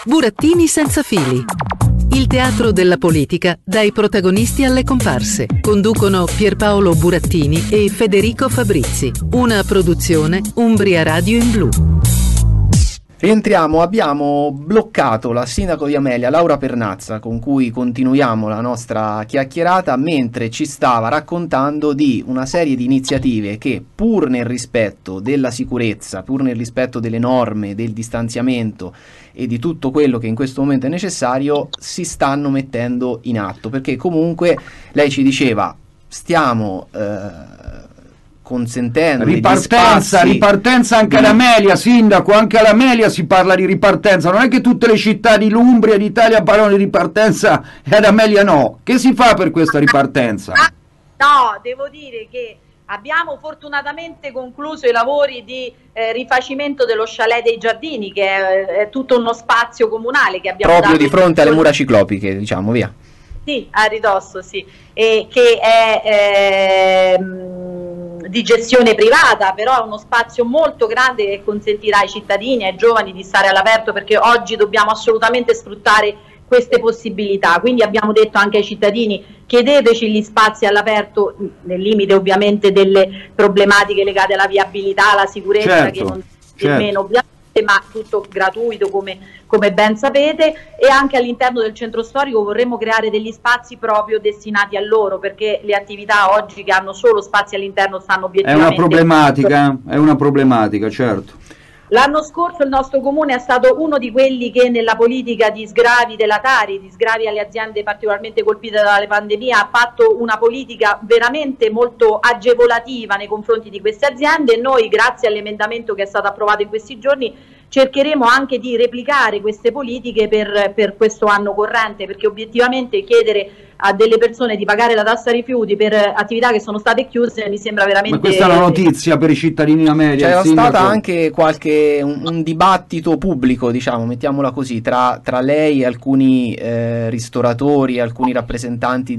Burattini senza fili. Il teatro della politica dai protagonisti alle comparse. Conducono Pierpaolo Burattini e Federico Fabrizi. Una produzione Umbria Radio in Blu. Rientriamo, abbiamo bloccato la sindaco di Amelia, Laura Pernazza, con cui continuiamo la nostra chiacchierata, mentre ci stava raccontando di una serie di iniziative che, pur nel rispetto della sicurezza, pur nel rispetto delle norme, del distanziamento e di tutto quello che in questo momento è necessario, si stanno mettendo in atto, perché comunque lei ci diceva stiamo consentendo ripartenza anche ad Amelia, sindaco, anche ad Amelia si parla di ripartenza, non è che tutte le città di Umbria, d'Italia parlano di ripartenza e ad Amelia no. Che si fa per questa ripartenza? No, devo dire che abbiamo fortunatamente concluso i lavori di rifacimento dello chalet dei Giardini, che è tutto uno spazio comunale che abbiamo proprio dato di fronte alle mura ciclopiche, diciamo, via. Sì, a ridosso, sì, e che è di gestione privata, però è uno spazio molto grande che consentirà ai cittadini e ai giovani di stare all'aperto, perché oggi dobbiamo assolutamente sfruttare queste possibilità. Quindi abbiamo detto anche ai cittadini: chiedeteci gli spazi all'aperto, nel limite ovviamente delle problematiche legate alla viabilità, alla sicurezza, certo, che non è meno ovviamente, ma tutto gratuito come ben sapete. E anche all'interno del centro storico vorremmo creare degli spazi proprio destinati a loro, perché le attività oggi che hanno solo spazi all'interno stanno obiettivamente... È una problematica, certo. L'anno scorso il nostro comune è stato uno di quelli che nella politica di sgravi della Tari, di sgravi alle aziende particolarmente colpite dalla pandemia, ha fatto una politica veramente molto agevolativa nei confronti di queste aziende, e noi, grazie all'emendamento che è stato approvato in questi giorni, cercheremo anche di replicare queste politiche per questo anno corrente, perché obiettivamente chiedere a delle persone di pagare la tassa rifiuti per attività che sono state chiuse mi sembra veramente... Ma questa è la notizia per i cittadini di Amelia. C'era stata anche un dibattito pubblico, diciamo, mettiamola così, tra lei e alcuni ristoratori, alcuni rappresentanti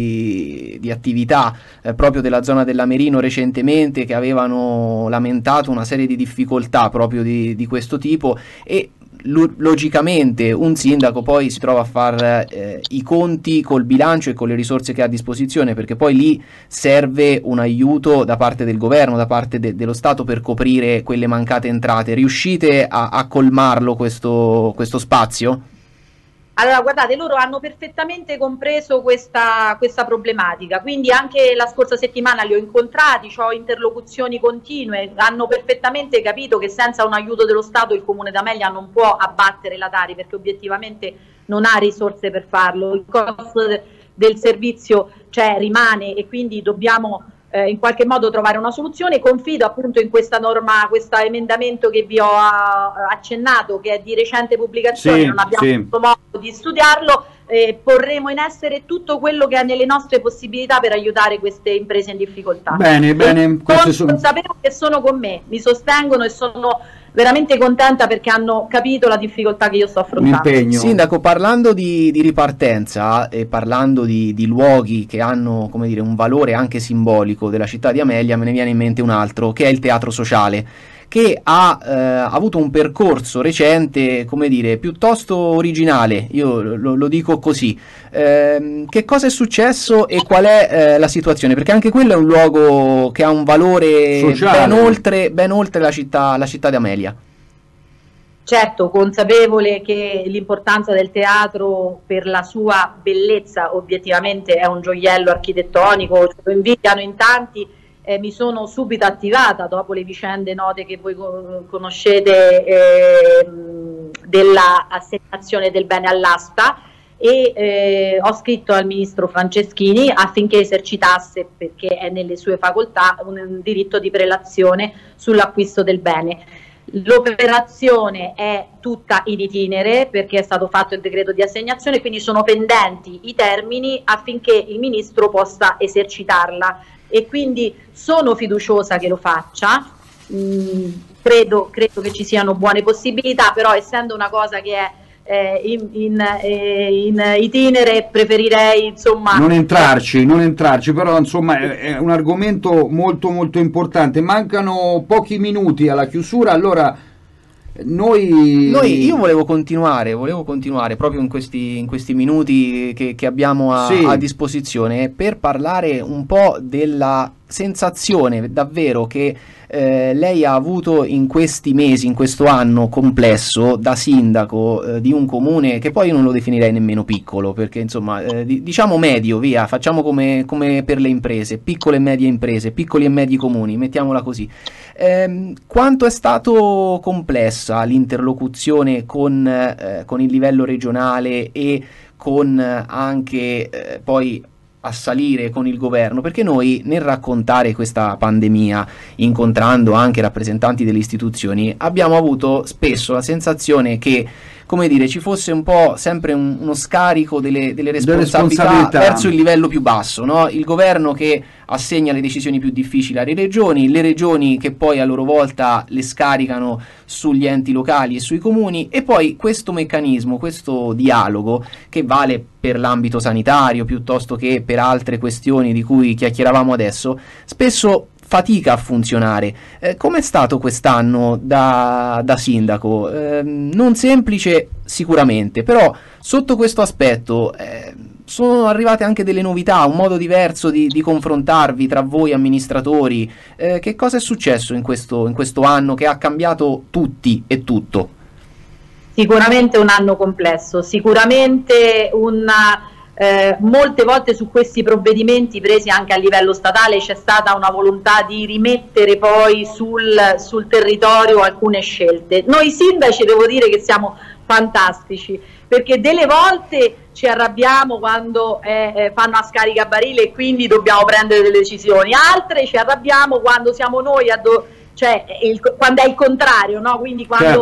di attività proprio della zona dell'Amerino recentemente, che avevano lamentato una serie di difficoltà proprio di questo tipo, e logicamente un sindaco poi si trova a fare i conti col bilancio e con le risorse che ha a disposizione, perché poi lì serve un aiuto da parte del governo, da parte dello Stato, per coprire quelle mancate entrate. Riuscite a colmarlo questo spazio? Allora, guardate, loro hanno perfettamente compreso questa problematica, quindi anche la scorsa settimana li ho incontrati, ho interlocuzioni continue, hanno perfettamente capito che senza un aiuto dello Stato il Comune d'Amelia non può abbattere la Tari, perché obiettivamente non ha risorse per farlo, il costo del servizio rimane, e quindi dobbiamo in qualche modo trovare una soluzione. Confido appunto in questa norma, questo emendamento che vi ho accennato, che è di recente pubblicazione, non abbiamo avuto modo di studiarlo, porremo in essere tutto quello che è nelle nostre possibilità per aiutare queste imprese in difficoltà. Bene. Sapevo che sono con me, mi sostengono e sono veramente contenta perché hanno capito la difficoltà che io sto affrontando. Sindaco, parlando di ripartenza e parlando di luoghi che hanno, come dire, un valore anche simbolico della città di Amelia, me ne viene in mente un altro, che è il Teatro Sociale, che ha avuto un percorso recente, come dire, piuttosto originale, io lo dico così. Che cosa è successo e qual è la situazione? Perché anche quello è un luogo che ha un valore ben oltre la città di Amelia. Certo, consapevole che l'importanza del teatro per la sua bellezza, obiettivamente è un gioiello architettonico, ce lo invidiano in tanti. Mi sono subito attivata dopo le vicende note che voi conoscete della assegnazione del bene all'asta, e ho scritto al ministro Franceschini affinché esercitasse, perché è nelle sue facoltà, un diritto di prelazione sull'acquisto del bene. L'operazione è tutta in itinere perché è stato fatto il decreto di assegnazione, quindi sono pendenti i termini affinché il ministro possa esercitarla, e quindi sono fiduciosa che lo faccia. Credo che ci siano buone possibilità, però essendo una cosa che è in itinere, preferirei non entrarci, però insomma è un argomento molto molto importante. Mancano pochi minuti alla chiusura, allora Io volevo continuare proprio in questi minuti che abbiamo a disposizione per parlare un po' della sensazione davvero che lei ha avuto in questi mesi, in questo anno complesso da sindaco di un comune che poi io non lo definirei nemmeno piccolo, perché insomma diciamo medio, via, facciamo come per le imprese, piccole e medie imprese, piccoli e medi comuni, mettiamola così. Quanto è stato complessa l'interlocuzione con il livello regionale e con anche poi a salire con il governo, perché noi nel raccontare questa pandemia, incontrando anche rappresentanti delle istituzioni, abbiamo avuto spesso la sensazione che, come dire, ci fosse un po' sempre uno scarico delle responsabilità verso il livello più basso, no? Il governo che assegna le decisioni più difficili alle regioni, le regioni che poi a loro volta le scaricano sugli enti locali e sui comuni, e poi questo meccanismo, questo dialogo che vale per l'ambito sanitario piuttosto che per altre questioni di cui chiacchieravamo adesso, spesso fatica a funzionare. Com'è stato quest'anno da sindaco? Non semplice sicuramente, però sotto questo aspetto sono arrivate anche delle novità, un modo diverso di confrontarvi tra voi amministratori. Che cosa è successo in questo anno che ha cambiato tutti e tutto? Sicuramente un anno complesso, sicuramente molte volte su questi provvedimenti presi anche a livello statale c'è stata una volontà di rimettere poi sul territorio alcune scelte. Noi sindaci devo dire che siamo fantastici, perché delle volte ci arrabbiamo quando fanno a scaricabarile e quindi dobbiamo prendere delle decisioni, altre ci arrabbiamo quando siamo noi quando è il contrario, no? Quindi quando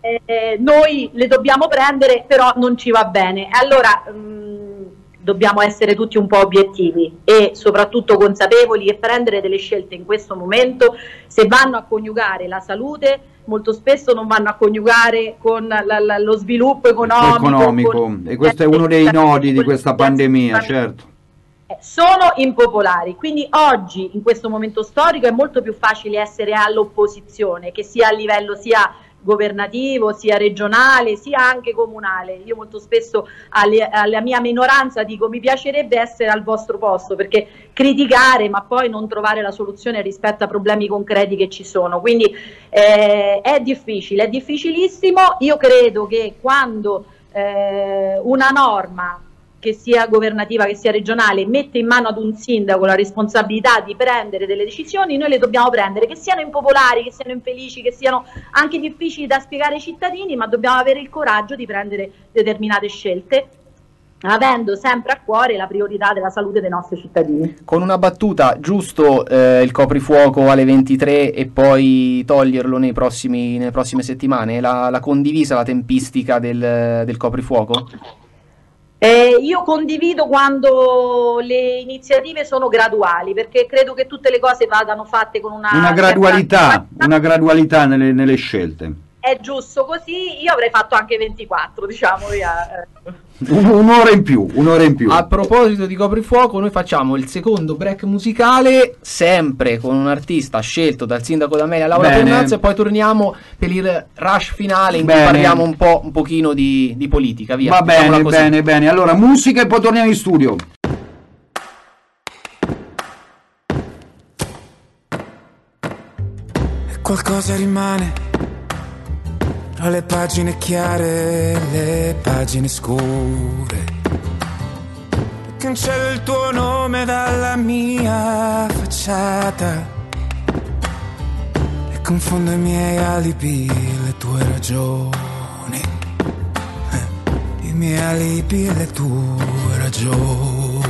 noi le dobbiamo prendere però non ci va bene. Allora dobbiamo essere tutti un po' obiettivi e soprattutto consapevoli e prendere delle scelte in questo momento, se vanno a coniugare la salute, molto spesso non vanno a coniugare con lo sviluppo economico. E questo è uno dei nodi di questa pandemia, certo. Sono impopolari, quindi oggi in questo momento storico è molto più facile essere all'opposizione, che sia a livello sia governativo, sia regionale, sia anche comunale. Io molto spesso alla mia minoranza dico: mi piacerebbe essere al vostro posto, perché criticare ma poi non trovare la soluzione rispetto a problemi concreti che ci sono, quindi è difficile, è difficilissimo. Io credo che quando una norma, che sia governativa che sia regionale, mette in mano ad un sindaco la responsabilità di prendere delle decisioni, noi le dobbiamo prendere, che siano impopolari, che siano infelici, che siano anche difficili da spiegare ai cittadini, ma dobbiamo avere il coraggio di prendere determinate scelte, avendo sempre a cuore la priorità della salute dei nostri cittadini. Con una battuta, giusto il coprifuoco alle 23 e poi toglierlo nelle prossime settimane? La condivisa la tempistica del coprifuoco? Io condivido quando le iniziative sono graduali, perché credo che tutte le cose vadano fatte con una gradualità nelle scelte. È giusto così. Io avrei fatto anche 24, diciamo, via. Un'ora in più. A proposito di coprifuoco, noi facciamo il secondo break musicale, sempre con un artista scelto dal sindaco d'Amelia, Laura Pennazzo, e poi torniamo per il rush finale in cui parliamo un pochino di politica. Via. Va bene. Allora, musica e poi torniamo in studio. E qualcosa rimane tra le pagine chiare e le pagine scure. Cancello il tuo nome dalla mia facciata e confondo i miei alibi e le tue ragioni. I miei alibi e le tue ragioni.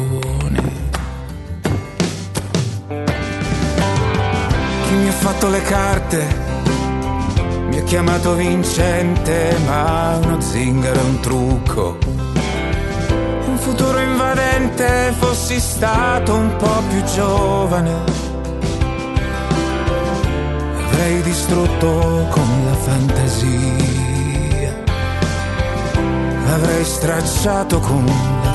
Chi mi ha fatto le carte mi ha chiamato vincente, ma uno zingaro è un trucco. Un futuro invadente, fossi stato un po' più giovane, avrei distrutto con la fantasia, l'avrei stracciato con la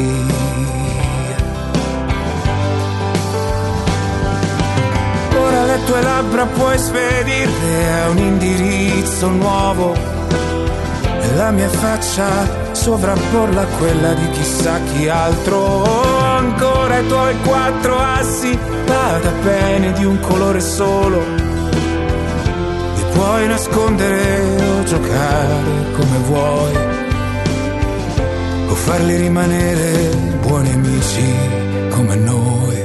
fantasia. Ora le le tue labbra puoi spedirle a un indirizzo nuovo e la mia faccia sovrapporla a quella di chissà chi altro. Ancora i tuoi 4 assi da pene di un colore solo, e puoi nascondere o giocare come vuoi, o farli rimanere buoni amici come noi.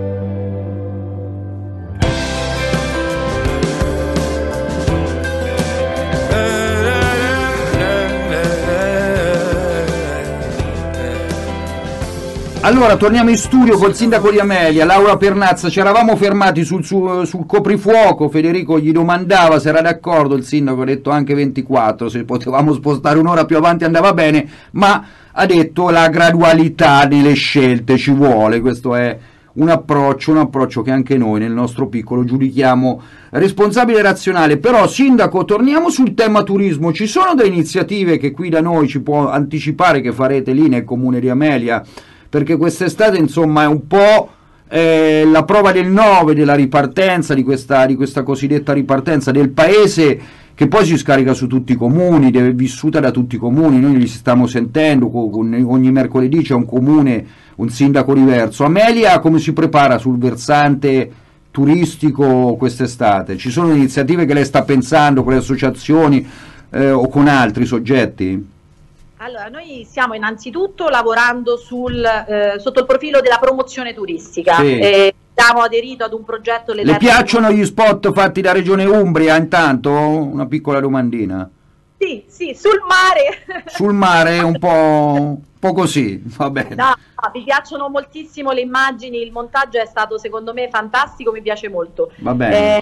Allora torniamo in studio col sindaco di Amelia, Laura Pernazza. Ci eravamo fermati sul coprifuoco. Federico gli domandava se era d'accordo, il sindaco ha detto anche 24, se potevamo spostare un'ora più avanti andava bene, ma ha detto la gradualità nelle scelte ci vuole. Questo è un approccio che anche noi nel nostro piccolo giudichiamo responsabile e razionale. Però sindaco, torniamo sul tema turismo. Ci sono delle iniziative che qui da noi ci può anticipare che farete lì nel comune di Amelia? Perché quest'estate insomma è un po' la prova del 9 della ripartenza, di questa cosiddetta ripartenza del paese, che poi si scarica su tutti i comuni, deve vissuta da tutti i comuni. Noi li stiamo sentendo, ogni mercoledì c'è un comune, un sindaco diverso. Amelia come si prepara sul versante turistico quest'estate? Ci sono iniziative che lei sta pensando con le associazioni o con altri soggetti? Allora, noi stiamo innanzitutto lavorando sotto il profilo della promozione turistica. Sì. Abbiamo aderito ad un progetto. Le piacciono gli spot fatti da Regione Umbria? Intanto una piccola domandina. Sì, sul mare. Sul mare un po' così, va bene. No, mi piacciono moltissimo le immagini, il montaggio è stato secondo me fantastico, mi piace molto. Va bene.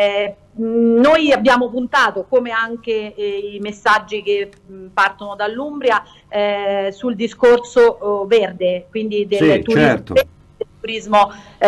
Noi abbiamo puntato, come anche i messaggi che partono dall'Umbria, sul discorso verde, quindi del turismo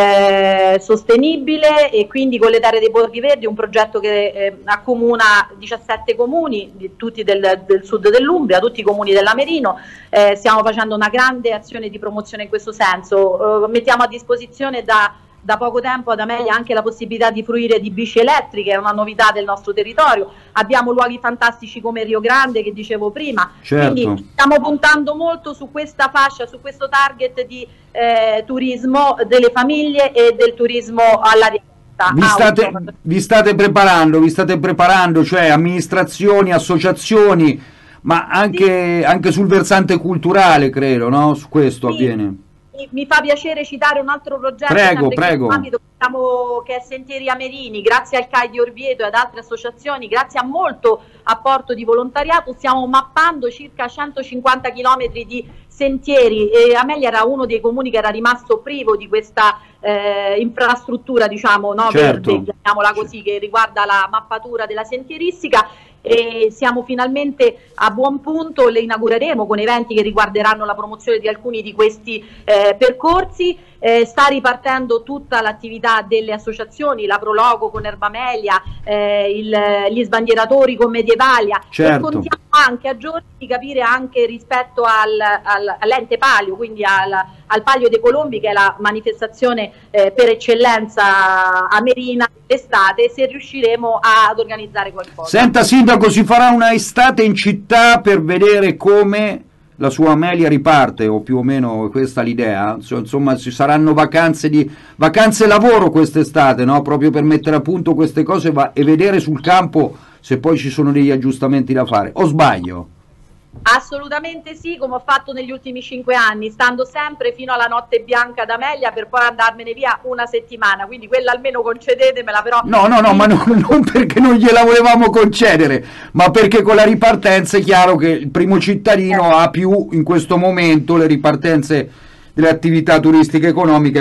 sostenibile, e quindi con le Terre dei Borghi Verdi, un progetto che accomuna 17 comuni, tutti del sud dell'Umbria, tutti i comuni dell'Amerino. Stiamo facendo una grande azione di promozione in questo senso. Mettiamo a disposizione da poco tempo ad Amelia anche la possibilità di fruire di bici elettriche, è una novità del nostro territorio. Abbiamo luoghi fantastici come Rio Grande, che dicevo prima. Certo. Quindi stiamo puntando molto su questa fascia, su questo target di turismo delle famiglie e del turismo all'aria aperta. Vi state preparando, cioè amministrazioni, associazioni, ma anche sul versante culturale, credo, no? Su questo avviene. Mi fa piacere citare un altro progetto prego. Che è Sentieri Amerini. Grazie al CAI di Orvieto e ad altre associazioni, grazie a molto apporto di volontariato, stiamo mappando circa 150 km di sentieri, e Amelia era uno dei comuni che era rimasto privo di questa infrastruttura, diciamo, no? Certo. Verde, chiamiamola così, che riguarda la mappatura della sentieristica, e siamo finalmente a buon punto. Le inaugureremo con eventi che riguarderanno la promozione di alcuni di questi percorsi. Sta ripartendo tutta l'attività delle associazioni, la Prologo con Erbamelia, gli sbandieratori con Medievalia. Certo. E contiamo anche a giorni di capire anche rispetto all'ente palio, quindi al Palio dei Colombi, che è la manifestazione per eccellenza amerina d'estate, se riusciremo ad organizzare qualcosa. Senta sindaco, si farà una estate in città per vedere come la sua Amelia riparte, o più o meno questa l'idea? Insomma, ci saranno vacanze lavoro quest'estate, no? Proprio per mettere a punto queste cose e vedere sul campo se poi ci sono degli aggiustamenti da fare, o sbaglio? Assolutamente sì, come ho fatto negli ultimi 5 anni, stando sempre fino alla notte bianca d'Amelia per poi andarmene via una settimana, quindi quella almeno concedetemela. Però no, ma non perché non gliela volevamo concedere, ma perché con la ripartenza è chiaro che il primo cittadino ha più, in questo momento, le ripartenze delle attività turistiche economiche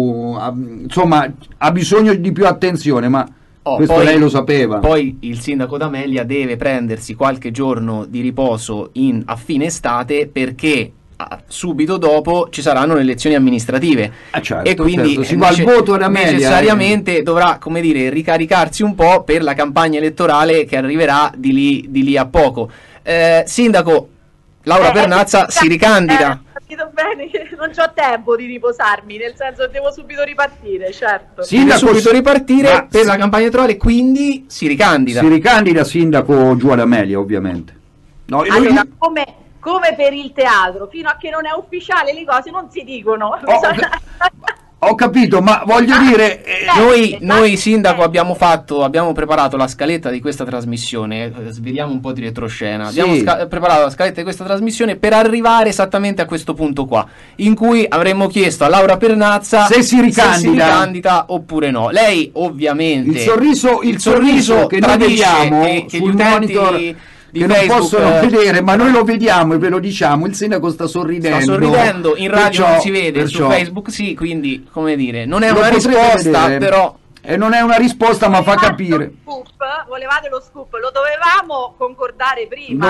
ha bisogno di più attenzione, ma questo poi, lei lo sapeva. Poi il sindaco d'Amelia deve prendersi qualche giorno di riposo a fine estate, perché subito dopo ci saranno le elezioni amministrative, certo, e quindi si va al voto ad Amelia, necessariamente dovrà, come dire, ricaricarsi un po' per la campagna elettorale che arriverà di lì a poco. Sindaco, Laura Pernazza si ricandida. capito bene che non c'ho tempo di riposarmi, nel senso devo subito ripartire, certo. Deve subito ripartire per la campagna elettorale, quindi si ricandida. Si ricandida sindaco giù ad Amelia, ovviamente. No, allora, come per il teatro, fino a che non è ufficiale le cose non si dicono. Ho capito, ma voglio dire, noi sindaco abbiamo preparato la scaletta di questa trasmissione, sveliamo un po' di retroscena, abbiamo preparato la scaletta di questa trasmissione per arrivare esattamente a questo punto qua, in cui avremmo chiesto a Laura Pernazza se si ricandida oppure no. Lei ovviamente il sorriso che noi vediamo che sul monitor che non possono vedere, ma noi lo vediamo e ve lo diciamo, il sindaco sta sorridendo, in radio non si vede, su Facebook sì, quindi come dire, non è una risposta vedere, però non è una risposta, ma fa capire. Volevate lo scoop, lo dovevamo concordare prima.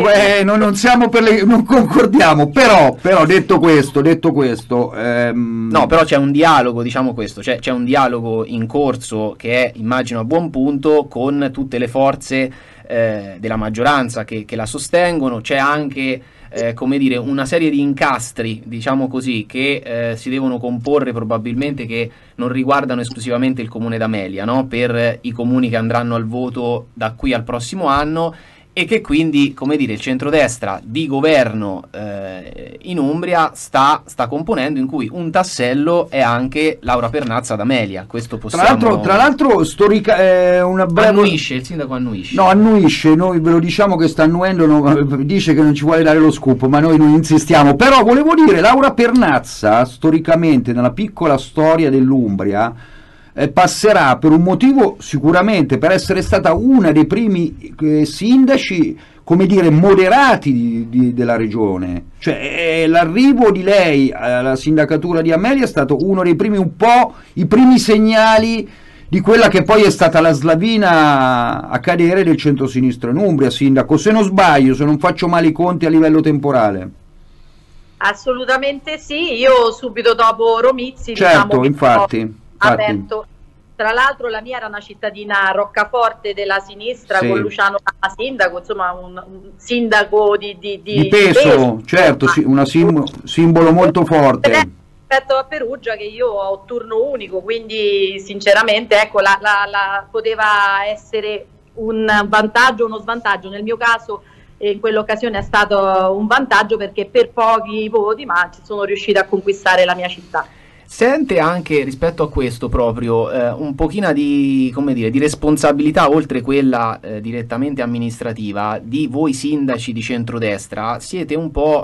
Non concordiamo, però detto questo, no, però c'è un dialogo, diciamo questo, c'è un dialogo in corso che è, immagino, a buon punto con tutte le forze della maggioranza che la sostengono. C'è anche come dire, una serie di incastri, diciamo così, che si devono comporre probabilmente, che non riguardano esclusivamente il comune d'Amelia, no? Per i comuni che andranno al voto da qui al prossimo anno, e che quindi, come dire, il centrodestra di governo in Umbria sta componendo, in cui un tassello è anche Laura Pernazza d'Amelia. Questo possiamo... Tra l'altro storica una breve... Annuisce, il sindaco annuisce. No, annuisce, noi ve lo diciamo che sta annuendo, dice che non ci vuole dare lo scoop, ma noi non insistiamo. Però volevo dire, Laura Pernazza, storicamente, nella piccola storia dell'Umbria, passerà per un motivo, sicuramente per essere stata una dei primi sindaci, come dire, moderati della regione. Cioè l'arrivo di lei alla sindacatura di Amelia è stato uno dei primi, i primi segnali di quella che poi è stata la slavina a cadere del centro-sinistra in Umbria, sindaco, se non sbaglio, se non faccio male i conti a livello temporale. Assolutamente sì, io subito dopo Romizzi, certo, diciamo, infatti. aperto. Tra l'altro la mia era una cittadina roccaforte della sinistra, sì, con Luciano Lama sindaco, insomma un sindaco di peso, certo, sì, un simbolo molto forte. Rispetto a Perugia, che io ho turno unico, quindi sinceramente ecco, poteva essere un vantaggio o uno svantaggio. Nel mio caso in quell'occasione è stato un vantaggio, perché per pochi voti ma sono riuscita a conquistare la mia città. Sente anche rispetto a questo proprio un pochino di, come dire, di responsabilità, oltre quella direttamente amministrativa, di voi sindaci di centrodestra. Siete un po'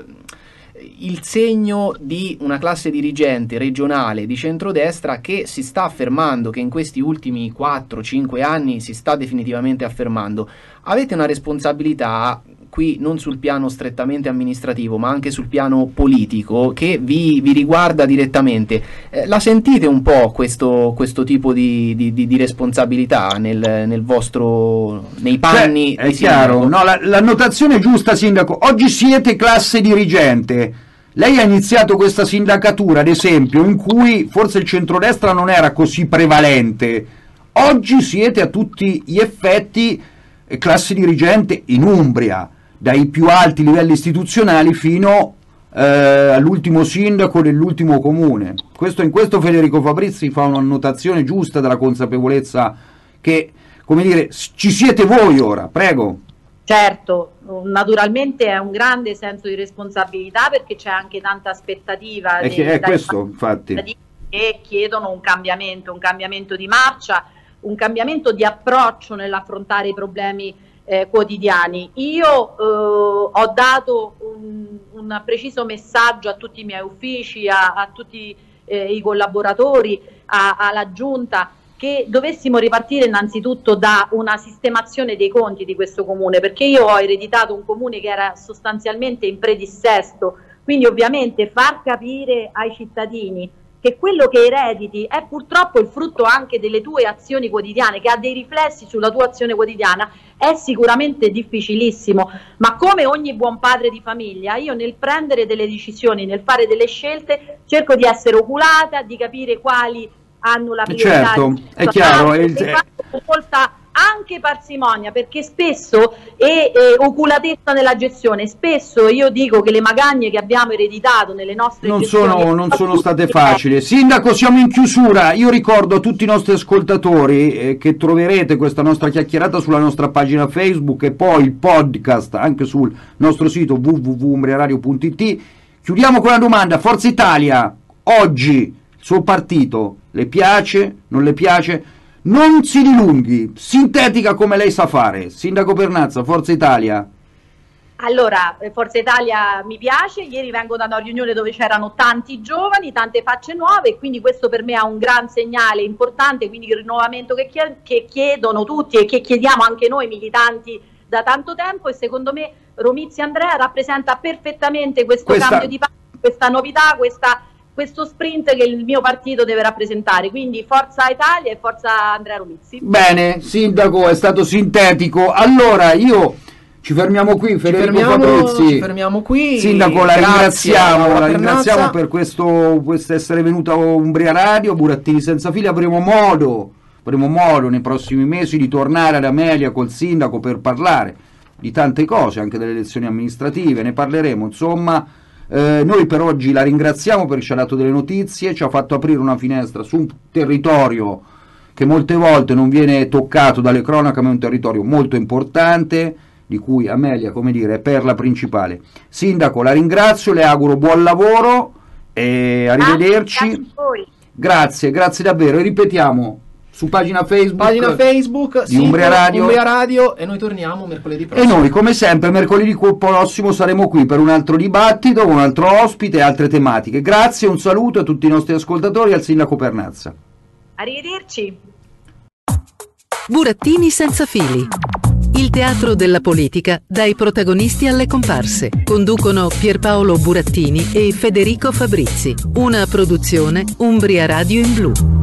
il segno di una classe dirigente regionale di centrodestra che si sta affermando, che in questi ultimi 4-5 anni si sta definitivamente affermando. Avete una responsabilità qui non sul piano strettamente amministrativo, ma anche sul piano politico, che vi riguarda direttamente. La sentite un po' questo tipo di responsabilità nei panni? È chiaro, no, l'annotazione è giusta, sindaco. Oggi siete classe dirigente. Lei ha iniziato questa sindacatura, ad esempio, in cui forse il centrodestra non era così prevalente. Oggi siete a tutti gli effetti classe dirigente in Umbria, dai più alti livelli istituzionali fino all'ultimo sindaco dell'ultimo comune. In questo Federico Fabrizi fa un'annotazione giusta della consapevolezza che, come dire, ci siete voi ora, prego. Certo, naturalmente è un grande senso di responsabilità, perché c'è anche tanta aspettativa è questo, infatti, che chiedono un cambiamento di marcia, un cambiamento di approccio nell'affrontare i problemi quotidiani. Io ho dato un preciso messaggio a tutti i miei uffici, a tutti i collaboratori, alla giunta, che dovessimo ripartire innanzitutto da una sistemazione dei conti di questo comune, perché io ho ereditato un comune che era sostanzialmente in predissesto, quindi ovviamente far capire ai cittadini che quello che erediti è purtroppo il frutto anche delle tue azioni quotidiane, che ha dei riflessi sulla tua azione quotidiana, è sicuramente difficilissimo. Ma come ogni buon padre di famiglia, io nel prendere delle decisioni, nel fare delle scelte, cerco di essere oculata, di capire quali hanno la priorità. Certo, è chiaro. Con molta anche parsimonia, perché spesso e oculatezza nella gestione, spesso io dico che le magagne che abbiamo ereditato nelle nostre gestioni non sono state facili. Sindaco, siamo in chiusura. Io ricordo a tutti i nostri ascoltatori che troverete questa nostra chiacchierata sulla nostra pagina Facebook e poi il podcast anche sul nostro sito www.umbriaradio.it. Chiudiamo con una domanda: Forza Italia oggi, il suo partito, le piace, non le piace? Non si dilunghi, sintetica come lei sa fare. Sindaco Pernazza, Forza Italia. Allora, Forza Italia mi piace, ieri vengo da una riunione dove c'erano tanti giovani, tante facce nuove, e quindi questo per me è un gran segnale importante, quindi il rinnovamento che chiedono tutti e che chiediamo anche noi militanti da tanto tempo, e secondo me Romizzi Andrea rappresenta perfettamente questo cambio di passo, questa novità, questo sprint che il mio partito deve rappresentare, quindi Forza Italia e Forza Andrea Romizzi. Bene, Sindaco, è stato sintetico. Allora ci fermiamo qui, Federico Fabrizi. Ci fermiamo qui. Sindaco, la ringraziamo per questo essere venuto a Umbria Radio. Burattini senza fili, avremo modo nei prossimi mesi di tornare ad Amelia col sindaco per parlare di tante cose, anche delle elezioni amministrative, ne parleremo, insomma. Noi per oggi la ringraziamo perché ci ha dato delle notizie, ci ha fatto aprire una finestra su un territorio che molte volte non viene toccato dalle cronache, ma è un territorio molto importante, di cui Amelia, come dire, è perla principale. Sindaco, la ringrazio, le auguro buon lavoro e arrivederci. Grazie davvero, e ripetiamo su pagina Facebook di Umbria Radio, e noi torniamo mercoledì prossimo. E noi come sempre mercoledì prossimo saremo qui per un altro dibattito con un altro ospite e altre tematiche. Grazie, un saluto a tutti i nostri ascoltatori e al sindaco Pernazza. Arrivederci. Burattini senza fili. Il teatro della politica dai protagonisti alle comparse. Conducono Pierpaolo Burattini e Federico Fabrizi. Una produzione Umbria Radio in Blu.